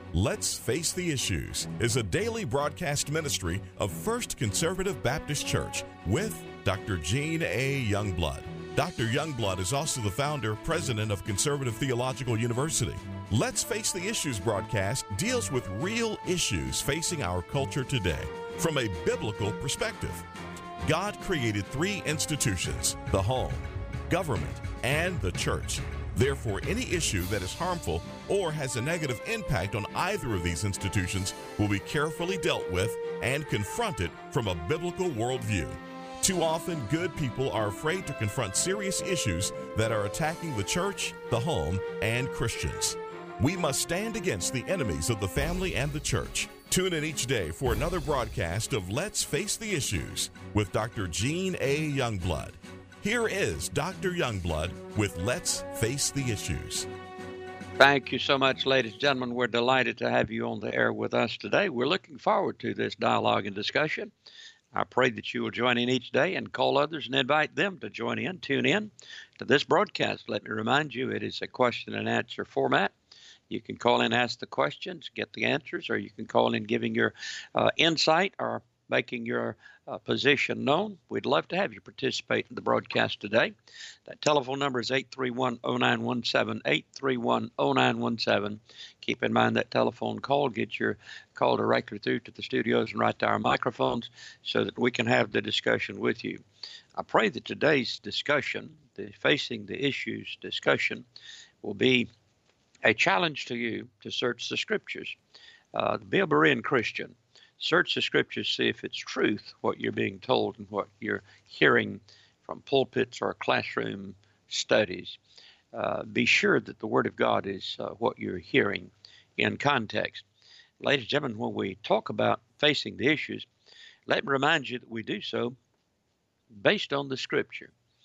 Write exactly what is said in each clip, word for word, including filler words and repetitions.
Let's Face the Issues is a daily broadcast ministry of First Conservative Baptist Church with Doctor Gene A. Youngblood. Doctor Youngblood is also the founder, president of Conservative Theological University. Let's Face the Issues broadcast deals with real issues facing our culture today from a biblical perspective. God created three institutions: the home, government, and the church. Therefore, any issue that is harmful or has a negative impact on either of these institutions will be carefully dealt with and confronted from a biblical worldview. Too often, good people are afraid to confront serious issues that are attacking the church, the home, and Christians. We must stand against the enemies of the family and the church. Tune in each day for another broadcast of Let's Face the Issues with Doctor Gene A. Youngblood. Here is Doctor Youngblood with Let's Face the Issues. Thank you so much, ladies and gentlemen. We're delighted to have you on the air with us today. We're looking forward to this dialogue and discussion. I pray that you will join in each day and call others and invite them to join in, tune in to this broadcast. Let me remind you, it is a question and answer format. You can call in, ask the questions, get the answers, or you can call in giving your uh, insight or making your uh, position known. We'd love to have you participate in the broadcast today. That telephone number is eight three one, oh nine one seven, eight three one, oh nine one seven. Keep in mind that telephone call. Get your call directly through to the studios and right to our microphones so that we can have the discussion with you. I pray that today's discussion, the Facing the Issues discussion, will be a challenge to you to search the Scriptures. Uh, be a Berean Christian. Search the Scriptures, see if it's truth, what you're being told and what you're hearing from pulpits or classroom studies. Uh, be sure that the Word of God is uh, what you're hearing in context. Ladies and gentlemen, when we talk about facing the issues, let me remind you that we do so based on the Scripture.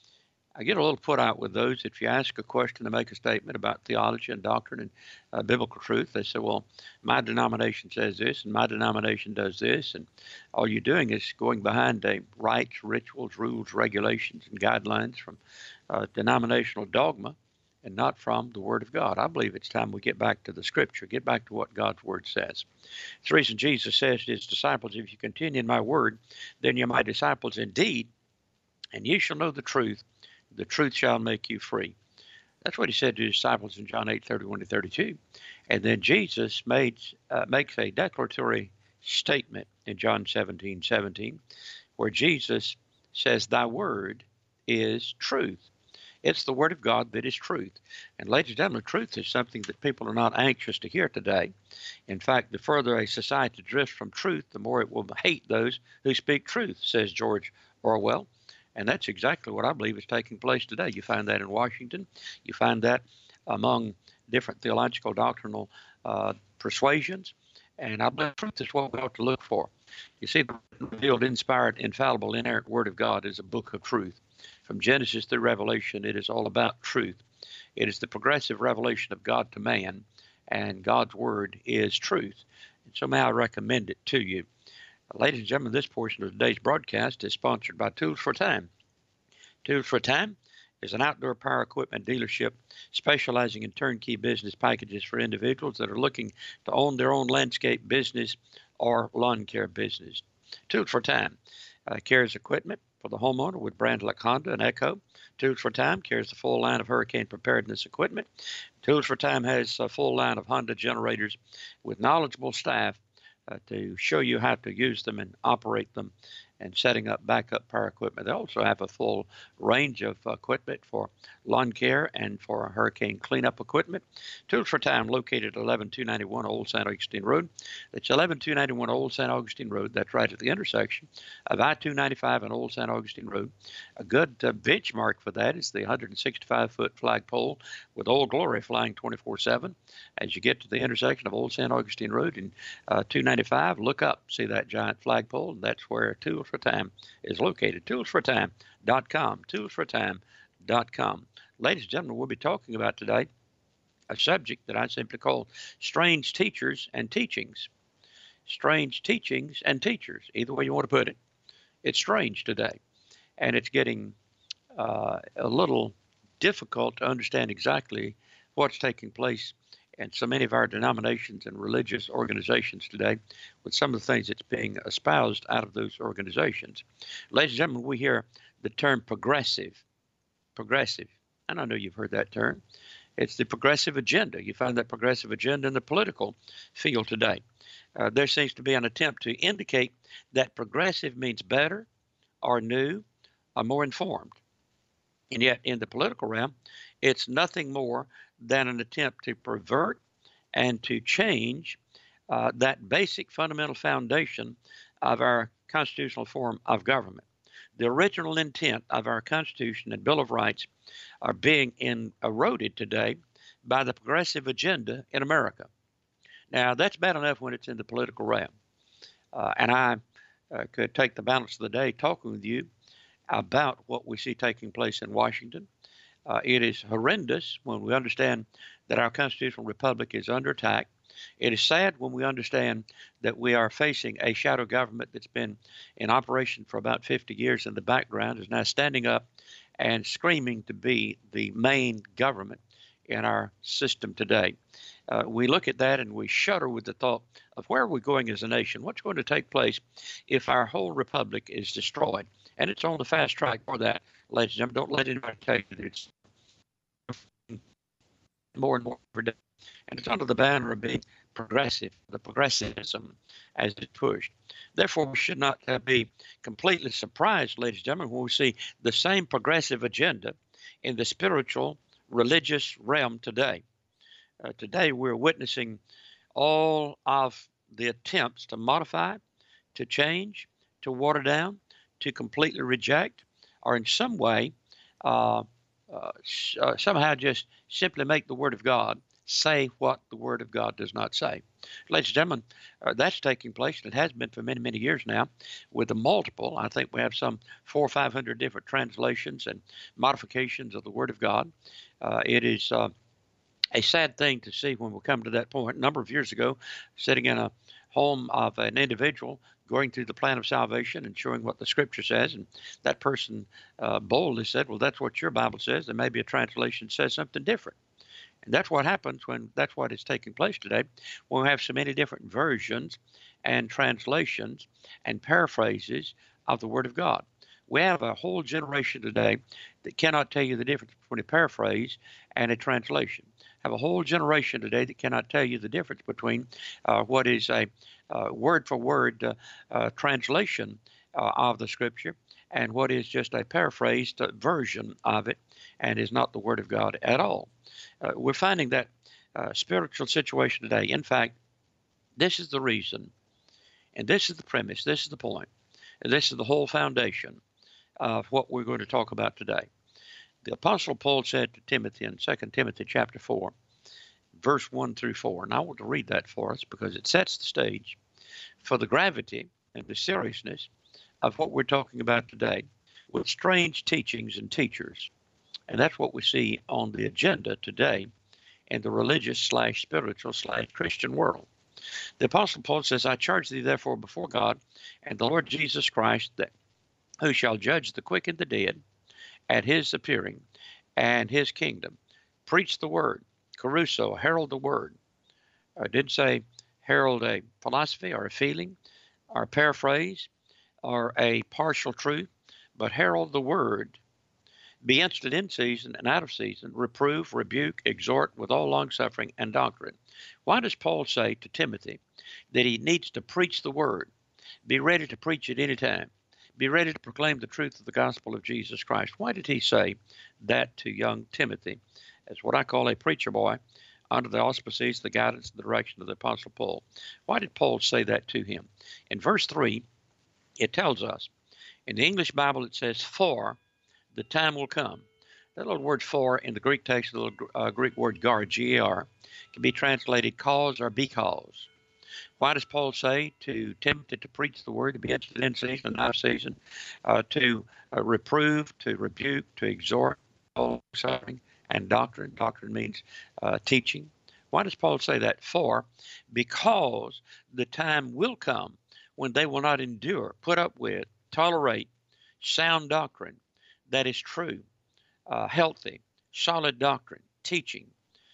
I get a little put out with those. If you ask a question to make a statement about theology and doctrine and uh, biblical truth, they say, well, my denomination says this and my denomination does this. And all you're doing is going behind a rites, rituals, rules, regulations, and guidelines from uh, denominational dogma and not from the Word of God. I believe it's time we get back to the Scripture, get back to what God's Word says. It's the reason Jesus says to his disciples, if you continue in my Word, then you're my disciples indeed, and ye shall know the truth. The truth shall make you free. That's what he said to his disciples in John eight, thirty-one to thirty-two. And then Jesus made, uh, makes a declaratory statement in John seventeen, seventeen, where Jesus says, thy word is truth. It's the Word of God that is truth. And ladies and gentlemen, truth is something that people are not anxious to hear today. In fact, the further a society drifts from truth, the more it will hate those who speak truth, says George Orwell. And that's exactly what I believe is taking place today. You find that in Washington. You find that among different theological doctrinal uh, persuasions. And I believe truth is what we ought to look for. You see, the revealed, inspired, infallible, inerrant Word of God is a book of truth. From Genesis through Revelation, it is all about truth. It is the progressive revelation of God to man, and God's Word is truth. And so may I recommend it to you. Ladies and gentlemen, this portion of today's broadcast is sponsored by Tools for Time. Tools for Time is an outdoor power equipment dealership specializing in turnkey business packages for individuals that are looking to own their own landscape business or lawn care business. Tools for Time uh, carries equipment for the homeowner with brands like Honda and Echo. Tools for Time carries the full line of hurricane preparedness equipment. Tools for Time has a full line of Honda generators with knowledgeable staff Uh, to show you how to use them and operate them and setting up backup power equipment. They also have a full range of equipment for lawn care and for hurricane cleanup equipment. Tools for Time, located at eleven two ninety-one Old Saint Augustine Road. That's eleven two ninety-one Old Saint Augustine Road. That's right at the intersection of I two ninety-five and Old Saint Augustine Road. A good uh, benchmark for that is the one hundred sixty-five foot flagpole with Old Glory flying twenty-four seven. As you get to the intersection of Old Saint Augustine Road and uh, two ninety-five, look up, see that giant flagpole, and that's where Tools for Time is located. tools for time dot com. tools for time dot com. Ladies and gentlemen, we'll be talking about today a subject that I simply call strange teachers and teachings. Strange teachings and teachers, either way you want to put it. It's strange today, and it's getting uh, a little difficult to understand exactly what's taking place and so many of our denominations and religious organizations today with some of the things that's being espoused out of those organizations. Ladies and gentlemen, we hear the term progressive. Progressive. And I know you've heard that term. It's the progressive agenda. You find that progressive agenda in the political field today. Uh, there seems to be an attempt to indicate that progressive means better or new or more informed. And yet in the political realm, it's nothing more than an attempt to pervert and to change uh, that basic fundamental foundation of our constitutional form of government. The original intent of our Constitution and Bill of Rights are being in, eroded today by the progressive agenda in America. Now, that's bad enough when it's in the political realm. Uh, and I uh, could take the balance of the day talking with you about what we see taking place in Washington. Uh, it is horrendous when we understand that our constitutional republic is under attack. It is sad when we understand that we are facing a shadow government that's been in operation for about fifty years in the background, is now standing up and screaming to be the main government in our system today. Uh, we look at that and we shudder with the thought of where are we going as a nation? What's going to take place if our whole republic is destroyed? And it's on the fast track for that, ladies and gentlemen. Don't let anybody tell you that it's more and more every day. And it's under the banner of being progressive, the progressivism as it's pushed. Therefore, we should not uh, be completely surprised, ladies and gentlemen, when we see the same progressive agenda in the spiritual, religious realm today. Uh, today, we're witnessing all of the attempts to modify, to change, to water down, to completely reject, or in some way, uh, uh, uh, somehow just simply make the Word of God say what the Word of God does not say. Ladies and gentlemen, uh, that's taking place, and it has been for many, many years now, with the multiple. I think we have some four or five hundred different translations and modifications of the Word of God. Uh, it is uh, a sad thing to see when we come to that point. A number of years ago, sitting in a home of an individual going through the plan of salvation and showing what the Scripture says, and that person uh, boldly said, well, that's what your Bible says, and maybe a translation says something different. And that's what happens when that's what is taking place today, when we have so many different versions and translations and paraphrases of the Word of God. We have a whole generation today that cannot tell you the difference between a paraphrase and a translation. Have a whole generation today that cannot tell you the difference between uh, what is a uh, word-for-word uh, uh, translation uh, of the Scripture and what is just a paraphrased uh, version of it and is not the Word of God at all. Uh, we're finding that uh, spiritual situation today. In fact, this is the reason, and this is the premise, this is the point, and this is the whole foundation of what we're going to talk about today. The Apostle Paul said to Timothy in Second Timothy chapter four, verse one through four, and I want to read that for us because it sets the stage for the gravity and the seriousness of what we're talking about today with strange teachings and teachers. And that's what we see on the agenda today in the religious slash spiritual slash Christian world. The Apostle Paul says, I charge thee therefore before God and the Lord Jesus Christ, that who shall judge the quick and the dead at his appearing and his kingdom. Preach the word. Caruso, herald the word. I didn't say herald a philosophy or a feeling or a paraphrase or a partial truth, but herald the word. Be instant in season and out of season, reprove, rebuke, exhort with all longsuffering and doctrine. Why does Paul say to Timothy that he needs to preach the word? Be ready to preach at any time. Be ready to proclaim the truth of the gospel of Jesus Christ. Why did he say that to young Timothy as what I call a preacher boy under the auspices, the guidance, and the direction of the Apostle Paul? Why did Paul say that to him? In verse three, it tells us, in the English Bible it says, for the time will come. That little word for in the Greek text, the little uh, Greek word gar, G A R, can be translated cause or because. Why does Paul say to Timothy to preach the word, to be instant in season and out of season, uh, to uh, reprove, to rebuke, to exhort, all suffering and doctrine? Doctrine means uh, teaching. Why does Paul say that? For, because the time will come when they will not endure, put up with, tolerate sound doctrine that is true, uh, healthy, solid doctrine, teaching.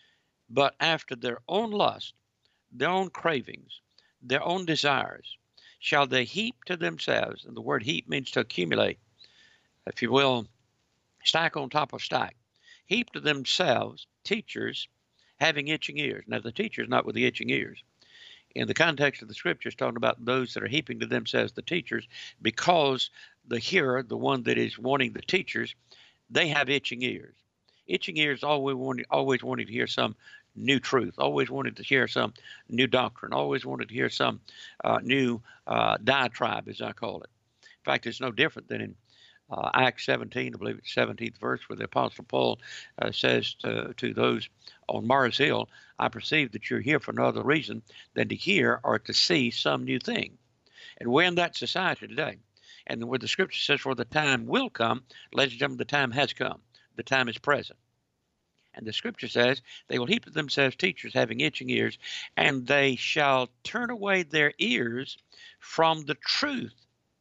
but after their own lust, their own cravings, their own desires, shall they heap to themselves, and the word heap means to accumulate, if you will, stack on top of stack, heap to themselves teachers having itching ears. Now, the teacher is not with the itching ears. In the context of the scripture, it's talking about those that are heaping to themselves the teachers, because the hearer, the one that is wanting the teachers, they have itching ears. Itching ears always wanted, always wanted to hear some new truth, always wanted to hear some new doctrine, always wanted to hear some uh, new uh, diatribe, as I call it. In fact, it's no different than in uh, Acts seventeen, I believe it's seventeenth verse, where the Apostle Paul uh, says to, to those on Mars Hill, I perceive that you're here for no other reason than to hear or to see some new thing. And we're in that society today. And where the scripture says, for the time will come, ladies and gentlemen, the time has come. The time is present. And the scripture says, they will heap to themselves teachers having itching ears, and they shall turn away their ears from the truth,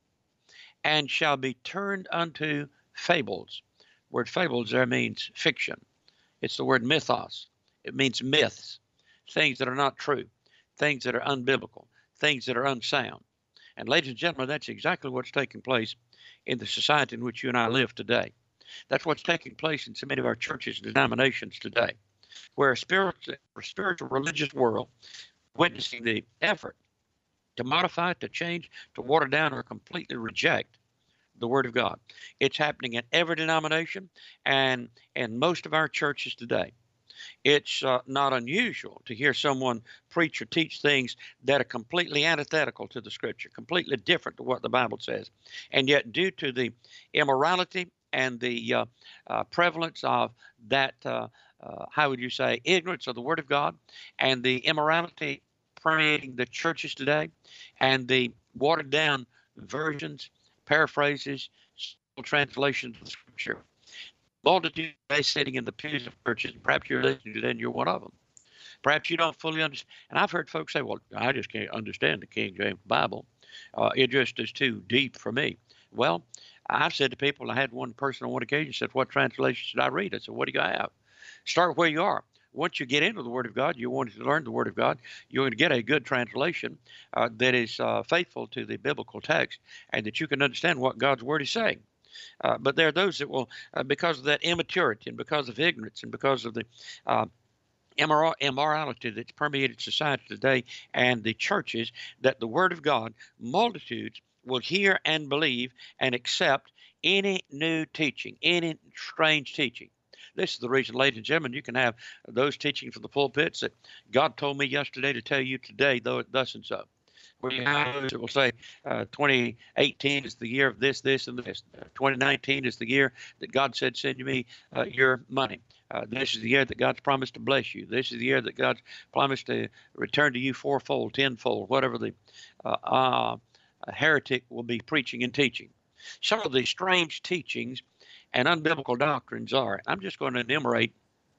and shall be turned unto fables. The word fables there means fiction. It's the word mythos. It means myths, things that are not true, things that are unbiblical, things that are unsound. And ladies and gentlemen, that's exactly what's taking place in the society in which you and I live today. That's what's taking place in so many of our churches and denominations today, where a spiritual, a spiritual religious world witnessing the effort to modify, to change, to water down, or completely reject the Word of God. It's happening in every denomination and in most of our churches today. It's uh, not unusual to hear someone preach or teach things that are completely antithetical to the Scripture, completely different to what the Bible says. And yet, due to the immorality and the uh, uh, prevalence of that, uh, uh, how would you say, ignorance of the Word of God, and the immorality permeating the churches today, and the watered down versions, paraphrases, translations of the Scripture, multitude today sitting in the pews of churches, perhaps you're listening to that and you're one of them. Perhaps you don't fully understand. And I've heard folks say, well, I just can't understand the King James Bible. Uh, it just is too deep for me. Well, I've said to people, I had one person on one occasion said, what translation should I read? I said, what do you have? Start where you are. Once you get into the Word of God, you want to learn the Word of God, you're going to get a good translation uh, that is uh, faithful to the biblical text, and that you can understand what God's Word is saying. Uh, but there are those that will, uh, because of that immaturity and because of ignorance and because of the uh, immor- immorality that's permeated society today and the churches, that the Word of God, multitudes will hear and believe and accept any new teaching, any strange teaching. This is the reason, ladies and gentlemen, you can have those teaching from the pulpits that God told me yesterday to tell you today, though it thus and so. Where you have those that will say uh, twenty eighteen is the year of this, this, and this. Uh, twenty nineteen is the year that God said, send me uh, your money. Uh, this is the year that God's promised to bless you. This is the year that God's promised to return to you fourfold, tenfold, whatever the uh, uh, heretic will be preaching and teaching. Some of these strange teachings and unbiblical doctrines are. I'm just going to enumerate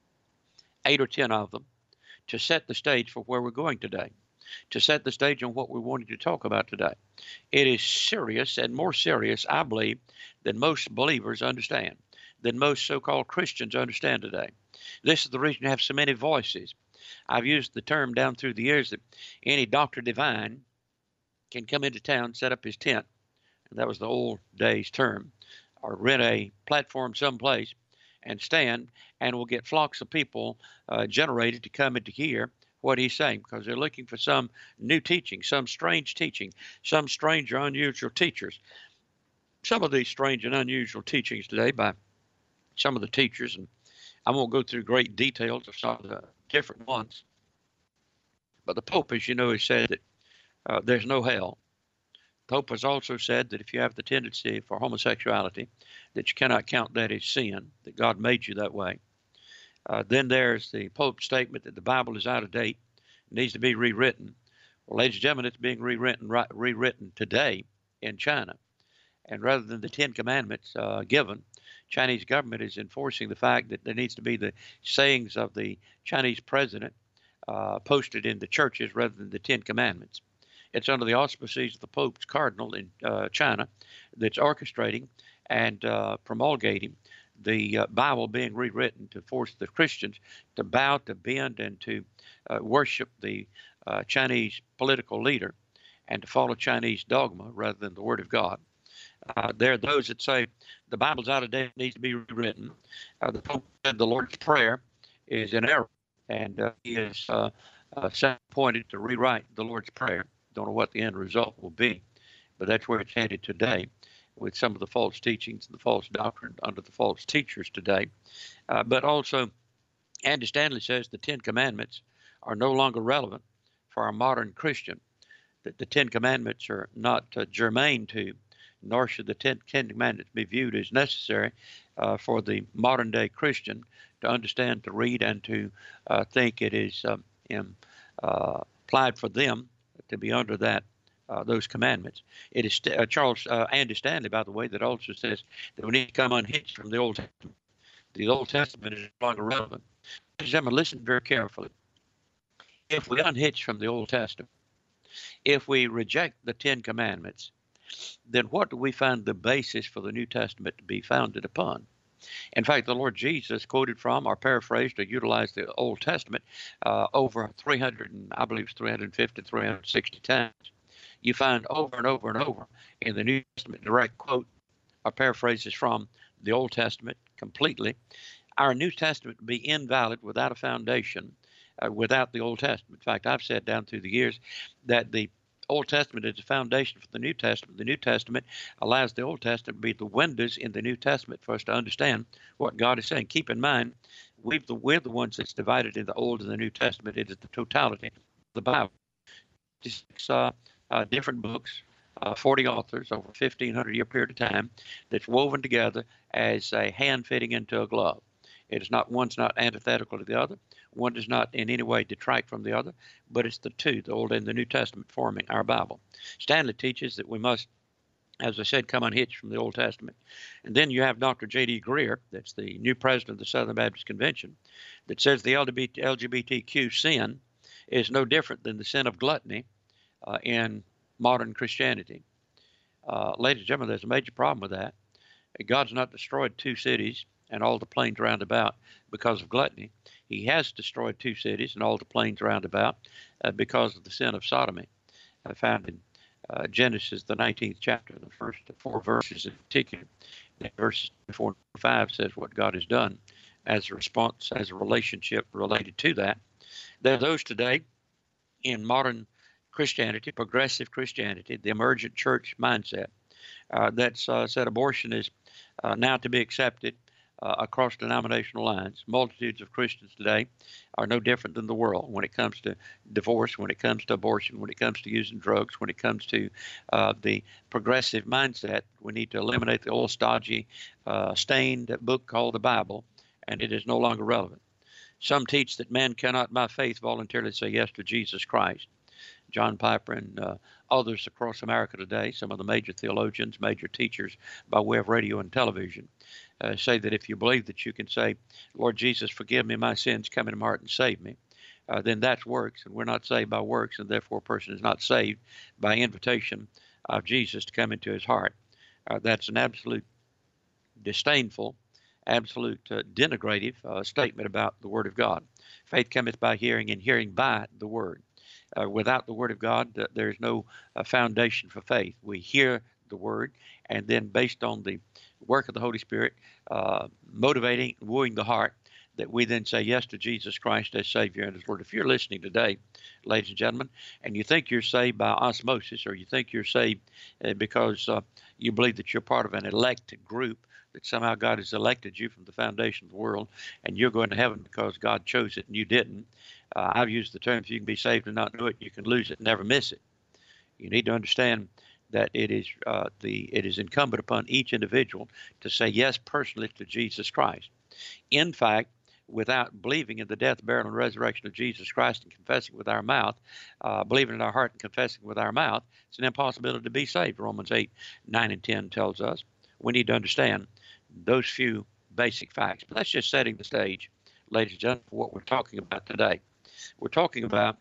eight or ten of them to set the stage for where we're going today, to set the stage on what we wanted to talk about today. It is serious, and more serious, I believe, than most believers understand, than most so-called Christians understand today. This is the reason you have so many voices. I've used the term down through the years that any doctor divine can come into town, set up his tent, and that was the old days term, or rent a platform someplace and stand, and we'll get flocks of people uh, generated to come and to hear what he's saying, because they're looking for some new teaching, some strange teaching, some strange or unusual teachers. Some of these strange and unusual teachings today by some of the teachers, and I won't go through great details of some of the different ones, but the Pope, as you know, has said that uh, there's no hell. Pope has also said that if you have the tendency for homosexuality, that you cannot count that as sin, that God made you that way. Uh, then there's the Pope's statement that the Bible is out of date, needs to be rewritten. Well, ladies and gentlemen, it's being rewritten right, rewritten today in China. And rather than the Ten Commandments uh, given, Chinese government is enforcing the fact that there needs to be the sayings of the Chinese president uh, posted in the churches rather than the Ten Commandments. It's under the auspices of the Pope's cardinal in uh, China that's orchestrating and uh, promulgating the uh, Bible being rewritten to force the Christians to bow, to bend, and to uh, worship the uh, Chinese political leader and to follow Chinese dogma rather than the Word of God. Uh, there are those that say the Bible's out of date, needs to be rewritten. Uh, the Pope said the Lord's Prayer is in error, and uh, he is uh, uh, appointed to rewrite the Lord's Prayer. Don't know what the end result will be, but that's where it's headed today with some of the false teachings and the false doctrine under the false teachers today. Uh, but also, Andy Stanley says the Ten Commandments are no longer relevant for our modern Christian, that the Ten Commandments are not uh, germane to, nor should the Ten, Ten Commandments be viewed as necessary uh, for the modern day Christian to understand, to read, and to uh, think it is um, in, uh, applied for them to be under that uh, those commandments. It is uh, Charles uh, Andy Stanley, by the way, that also says that we need to come unhitched from the Old Testament. The Old Testament is no longer relevant. Ladies and gentlemen, listen very carefully. If we unhitch from the Old Testament, if we reject the Ten Commandments, then what do we find the basis for the New Testament to be founded upon? In fact, the Lord Jesus quoted from or paraphrased or utilized the Old Testament uh, over three hundred, I believe it's three hundred fifty, three hundred sixty times. You find over and over and over in the New Testament direct quote or paraphrases from the Old Testament completely. Our New Testament would be invalid without a foundation, uh, without the Old Testament. In fact, I've said down through the years that the Old Testament is the foundation for the New Testament. The New Testament allows the Old Testament to be the windows in the New Testament for us to understand what God is saying. Keep in mind, we've the, we're the ones that's divided in the Old and the New Testament. It is the totality of the Bible. It's uh, uh, different books, uh, forty authors over a fifteen hundred year period of time that's woven together as a hand fitting into a glove. It is not, one's not antithetical to the other. One does not in any way detract from the other, but it's the two, the Old and the New Testament, forming our Bible. Stanley teaches that we must, as I said, come unhitched from the Old Testament. And then you have Doctor J D Greer, that's the new president of the Southern Baptist Convention, that says the L G B T Q sin is no different than the sin of gluttony uh, in modern Christianity. Uh, ladies and gentlemen, there's a major problem with that. God's not destroyed two cities and all the plains round about because of gluttony. He has destroyed two cities and all the plains round about uh, because of the sin of sodomy. I found in uh, Genesis, the nineteenth chapter, the first four verses in particular. Verses four and five says what God has done as a response, as a relationship related to that. There are those today in modern Christianity, progressive Christianity, the emergent church mindset, uh, that's uh, said abortion is uh, now to be accepted Uh, across denominational lines. Multitudes of Christians today are no different than the world when it comes to divorce, when it comes to abortion, when it comes to using drugs, when it comes to uh, the progressive mindset. We need to eliminate the old, stodgy, uh, stained book called the Bible, and it is no longer relevant. Some teach that man cannot by faith voluntarily say yes to Jesus Christ. John Piper and uh, others across America today, some of the major theologians, major teachers by way of radio and television, uh, say that if you believe that you can say, Lord Jesus, forgive me my sins, come into my heart and save me, uh, then that's works, and we're not saved by works, and therefore a person is not saved by invitation of Jesus to come into his heart. Uh, that's an absolute disdainful, absolute uh, denigrative uh, statement about the Word of God. Faith cometh by hearing, and hearing by the Word. Uh, without the Word of God, uh, there is no uh, foundation for faith. We hear the Word, and then based on the work of the Holy Spirit, uh, motivating, wooing the heart, that we then say yes to Jesus Christ as Savior and as Lord. If you're listening today, ladies and gentlemen, and you think you're saved by osmosis, or you think you're saved uh, because uh, you believe that you're part of an elect group, that somehow God has elected you from the foundation of the world, and you're going to heaven because God chose it and you didn't. Uh, I've used the term, if you can be saved and not know it, you can lose it and never miss it. You need to understand that it is uh, the it is incumbent upon each individual to say yes personally to Jesus Christ. In fact, without believing in the death, burial, and resurrection of Jesus Christ and confessing with our mouth, uh, believing in our heart and confessing with our mouth, it's an impossibility to be saved. Romans eight, nine, and ten tells us. We need to understand those few basic facts. But that's just setting the stage, ladies and gentlemen, for what we're talking about today. We're talking about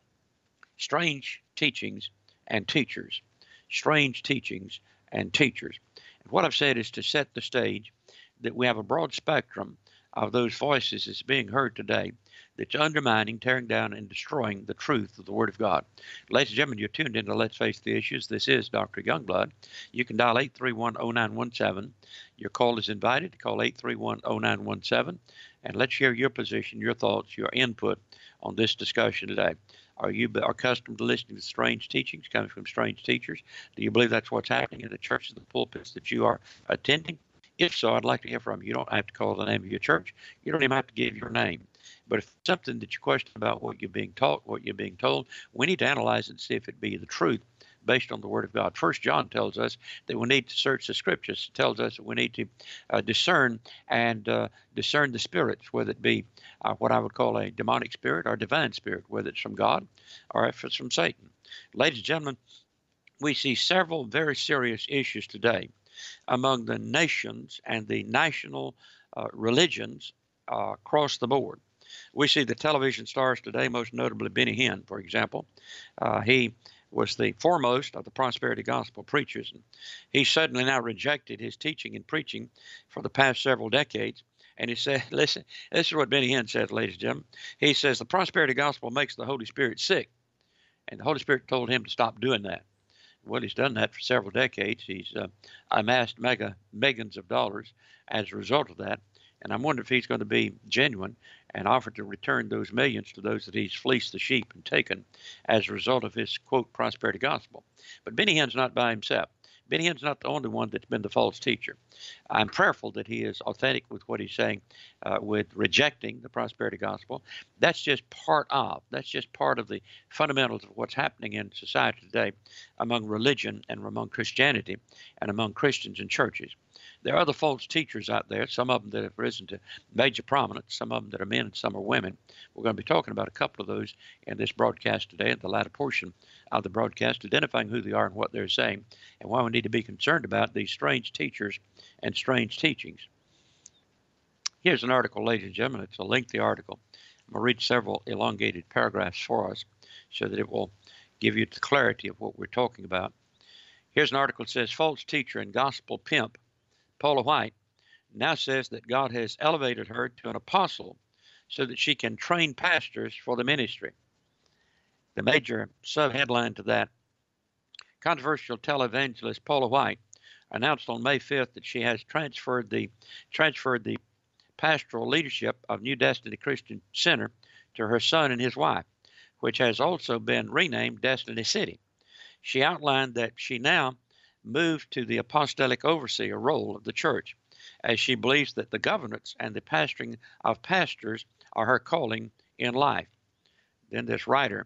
strange teachings and teachers. Strange teachings and teachers. And what I've said is to set the stage that we have a broad spectrum of those voices that's being heard today that's undermining, tearing down, and destroying the truth of the Word of God. Ladies and gentlemen, you're tuned into Let's Face the Issues. This is Doctor Youngblood. You can dial eight three one, oh nine one seven. Your call is invited. Call eight three one, oh nine one seven, and let's share your position, your thoughts, your input on this discussion today. Are you accustomed to listening to strange teachings coming from strange teachers? Do you believe that's what's happening in the churches, the pulpits that you are attending? If so, I'd like to hear from you. You don't have to call the name of your church. You don't even have to give your name. But if it's something that you question about what you're being taught, what you're being told, we need to analyze it and see if it be the truth based on the Word of God. First John tells us that we need to search the Scriptures. It tells us that we need to uh, discern and uh, discern the spirits, whether it be uh, what I would call a demonic spirit or divine spirit, whether it's from God or if it's from Satan. Ladies and gentlemen, we see several very serious issues today among the nations and the national uh, religions uh, across the board. We see the television stars today, most notably Benny Hinn, for example. Uh, he was the foremost of the prosperity gospel preachers. And he suddenly now rejected his teaching and preaching for the past several decades. And he said, listen, this is what Benny Hinn says, ladies and gentlemen. He says, the prosperity gospel makes the Holy Spirit sick. And the Holy Spirit told him to stop doing that. Well, he's done that for several decades. He's uh, amassed mega millions of dollars as a result of that. And I'm wondering if he's going to be genuine and offer to return those millions to those that he's fleeced the sheep and taken as a result of his, quote, prosperity gospel. But Benny Hinn's not by himself. Benny Hinn's not the only one that's been the false teacher. I'm prayerful that he is authentic with what he's saying, uh, with rejecting the prosperity gospel. That's just part of, that's just part of the fundamentals of what's happening in society today among religion and among Christianity and among Christians and churches. There are other false teachers out there, some of them that have risen to major prominence, some of them that are men and some are women. We're going to be talking about a couple of those in this broadcast today, at the latter portion of the broadcast, identifying who they are and what they're saying, and why we need to be concerned about these strange teachers and strange teachings. Here's an article, ladies and gentlemen. It's a lengthy article. I'm going to read several elongated paragraphs for us so that it will give you the clarity of what we're talking about. Here's an article that says, false teacher and gospel pimp Paula White now says that God has elevated her to an apostle so that she can train pastors for the ministry. The major subheadline to that, controversial televangelist Paula White announced on May fifth that she has transferred the transferred the pastoral leadership of New Destiny Christian Center to her son and his wife, which has also been renamed Destiny City. She outlined that she now moved to the apostolic overseer role of the church, as she believes that the governance and the pastoring of pastors are her calling in life. Then this writer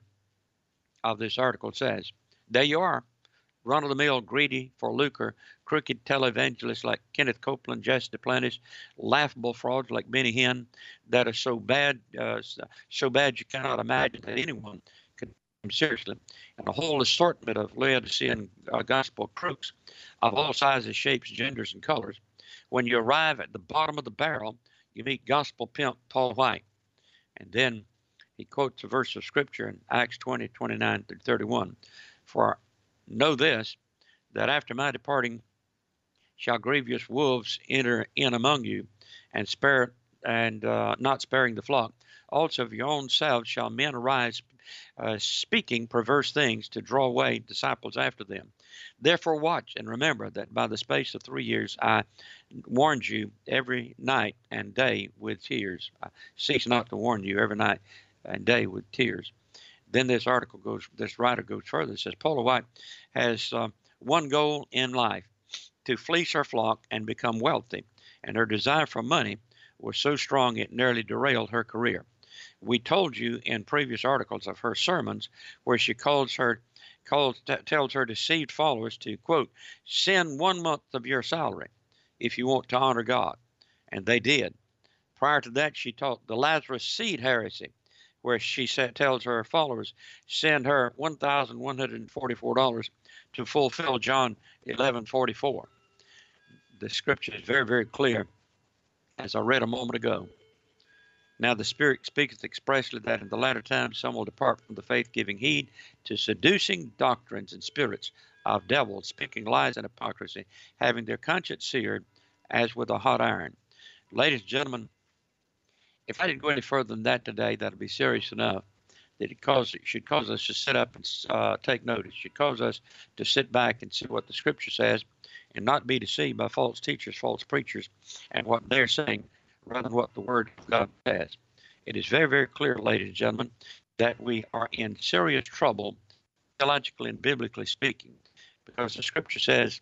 of this article says, there you are, run-of-the-mill, greedy for lucre, crooked televangelists like Kenneth Copeland, Jesse Duplantis, laughable frauds like Benny Hinn that are so bad, uh, so bad you cannot imagine that anyone could take them seriously, and a whole assortment of Laodicean uh, gospel crooks of all sizes, shapes, genders, and colors. When you arrive at the bottom of the barrel, you meet gospel pimp Paul White. And then he quotes a verse of scripture in Acts twenty, twenty-nine through thirty-one. For know this, that after my departing shall grievous wolves enter in among you, and spare and uh, not sparing the flock. Also of your own selves shall men arise, uh, speaking perverse things, to draw away disciples after them. Therefore watch and remember that by the space of three years I warned you every night and day with tears. I cease not to warn you every night and day with tears. Then this article goes, this writer goes further. It says, Paula White has uh, one goal in life, to fleece her flock and become wealthy, and her desire for money was so strong it nearly derailed her career. We told you in previous articles of her sermons where she calls her, calls, t- tells her deceived followers to, quote, send one month of your salary if you want to honor God. And they did. Prior to that, she taught the Lazarus seed heresy, where she said, tells her followers, send her one thousand one hundred forty-four dollars to fulfill John eleven forty-four. The scripture is very, very clear, as I read a moment ago. Now the Spirit speaketh expressly that in the latter times some will depart from the faith, giving heed to seducing doctrines and spirits of devils, speaking lies and hypocrisy, having their conscience seared as with a hot iron. Ladies and gentlemen, if I didn't go any further than that today, that would be serious enough that it, cause, it should cause us to sit up and uh, take notice. It should cause us to sit back and see what the Scripture says and not be deceived by false teachers, false preachers, and what they're saying rather than what the Word of God says. It is very, very clear, ladies and gentlemen, that we are in serious trouble, theologically and biblically speaking, because the Scripture says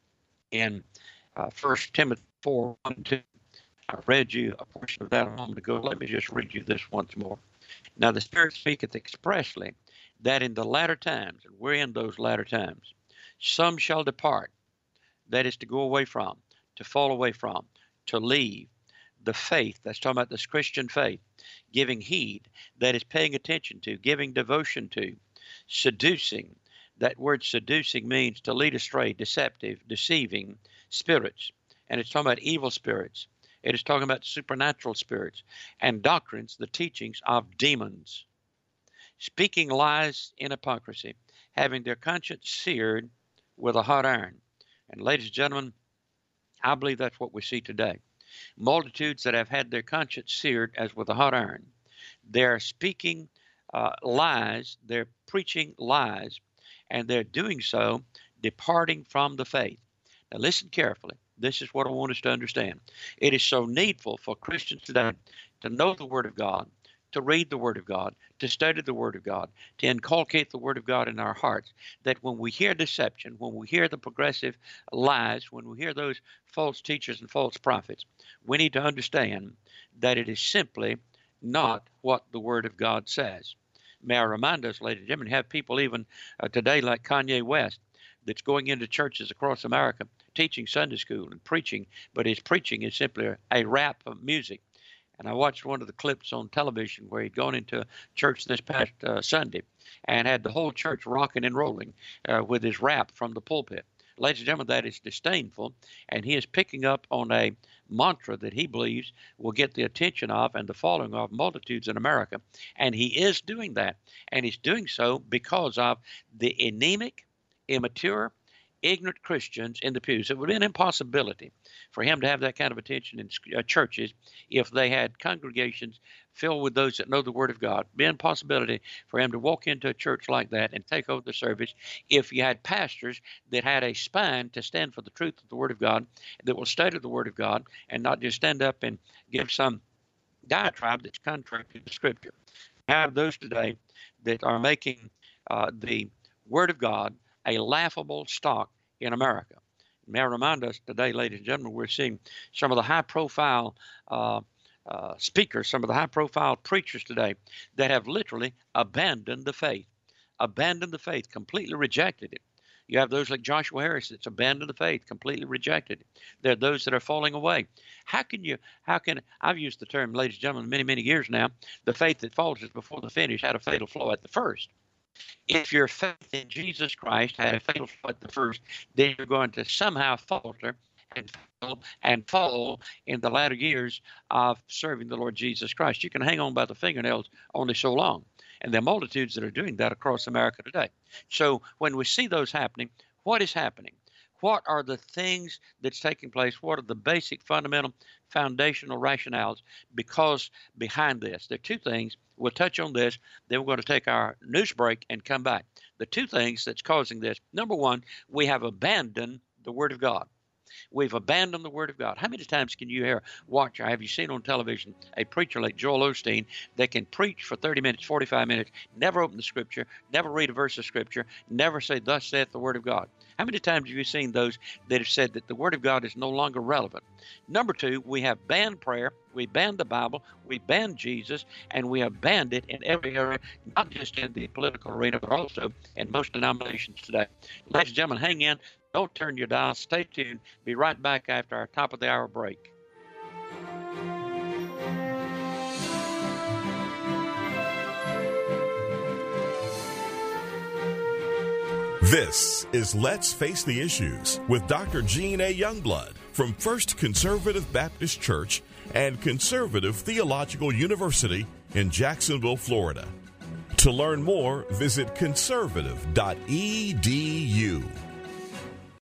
in uh, First Timothy four, one and two, I read you a portion of that a moment ago. Let me just read you this once more. Now the Spirit speaketh expressly that in the latter times, and we're in those latter times, some shall depart, that is to go away from, to fall away from, to leave the faith, that's talking about this Christian faith, giving heed, that is paying attention to, giving devotion to, seducing. That word seducing means to lead astray, deceptive, deceiving spirits. And it's talking about evil spirits. It is talking about supernatural spirits and doctrines, the teachings of demons. Speaking lies in hypocrisy, having their conscience seared with a hot iron. And ladies and gentlemen, I believe that's what we see today. Multitudes that have had their conscience seared as with a hot iron. They're speaking uh, lies, they're preaching lies, and they're doing so departing from the faith. Now listen carefully. This is what I want us to understand. It is so needful for Christians today to know the Word of God, to read the Word of God, to study the Word of God, to inculcate the Word of God in our hearts, that when we hear deception, when we hear the progressive lies, when we hear those false teachers and false prophets, we need to understand that it is simply not what the Word of God says. May I remind us, ladies and gentlemen, have people even uh, today like Kanye West that's going into churches across America, teaching Sunday school and preaching, but his preaching is simply a, a rap of music. And I watched one of the clips on television where he'd gone into a church this past uh, Sunday and had the whole church rocking and rolling uh, with his rap from the pulpit. Ladies and gentlemen, that is disdainful, and he is picking up on a mantra that he believes will get the attention of and the following of multitudes in America. And he is doing that, and he's doing so because of the anemic, immature, ignorant Christians in the pews. It would be an impossibility for him to have that kind of attention in uh, churches if they had congregations filled with those that know the Word of God. It would be an impossibility for him to walk into a church like that and take over the service if you had pastors that had a spine to stand for the truth of the Word of God, that will study the Word of God and not just stand up and give some diatribe that's contrary to the Scripture. We have those today that are making uh, the Word of God a laughable stock in America. May I remind us today, ladies and gentlemen, we're seeing some of the high-profile uh, uh, speakers, some of the high-profile preachers today that have literally abandoned the faith, abandoned the faith, completely rejected it. You have those like Joshua Harris that's abandoned the faith, completely rejected it. There are those that are falling away. How can you, how can, I've used the term, ladies and gentlemen, many, many years now, the faith that falters before the finish had a fatal flaw at the first. If your faith in Jesus Christ had a fatal flaw at the first, then you're going to somehow falter and fall and fall in the latter years of serving the Lord Jesus Christ. You can hang on by the fingernails only so long. And there are multitudes that are doing that across America today. So when we see those happening, what is happening? What are the things that's taking place? What are the basic, fundamental, foundational rationales because behind this? There are two things. We'll touch on this. Then we're going to take our news break and come back. The two things that's causing this. Number one, we have abandoned the Word of God. We've abandoned the Word of God. How many times can you hear, watch, or have you seen on television a preacher like Joel Osteen that can preach for thirty minutes, forty-five minutes, never open the Scripture, never read a verse of Scripture, never say, thus saith the Word of God? How many times have you seen those that have said that the Word of God is no longer relevant? Number two, we have banned prayer, we banned the Bible, we banned Jesus, and we have banned it in every area, not just in the political arena, but also in most denominations today. Ladies and gentlemen, hang in. Don't turn your dial. Stay tuned. Be right back after our top of the hour break. This is Let's Face the Issues with Doctor Gene A. Youngblood from First Conservative Baptist Church and Conservative Theological University in Jacksonville, Florida. To learn more, visit conservative dot e d u.